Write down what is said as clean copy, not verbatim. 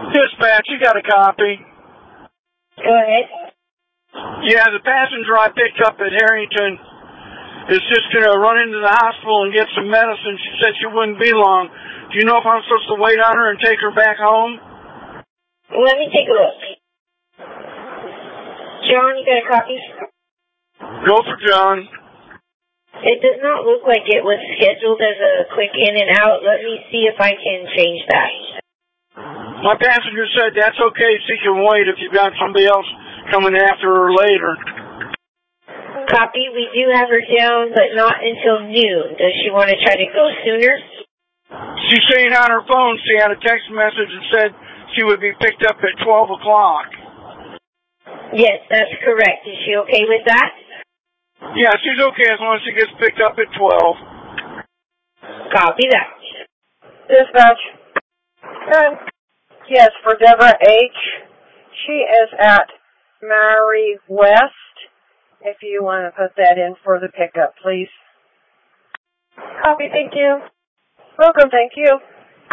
Dispatch, you got a copy? Go ahead. Yeah, the passenger I picked up at Harrington is just going to run into the hospital and get some medicine. She said she wouldn't be long. Do you know if I'm supposed to wait on her and take her back home? Let me take a look. John, you got a copy? Go for John. It does not look like it was scheduled as a quick in and out. Let me see if I can change that. My passenger said that's okay, she can wait if you've got somebody else coming after her later. Copy, we do have her down, but not until noon. Does she want to try to go sooner? She's saying on her phone she had a text message that said she would be picked up at 12 o'clock. Yes, that's correct. Is she okay with that? Yeah, she's okay as long as she gets picked up at 12. Copy that. Dispatch. Yes, for Deborah H. She is at Mary West. If you want to put that in for the pickup, please. Copy, thank you. Welcome, thank you.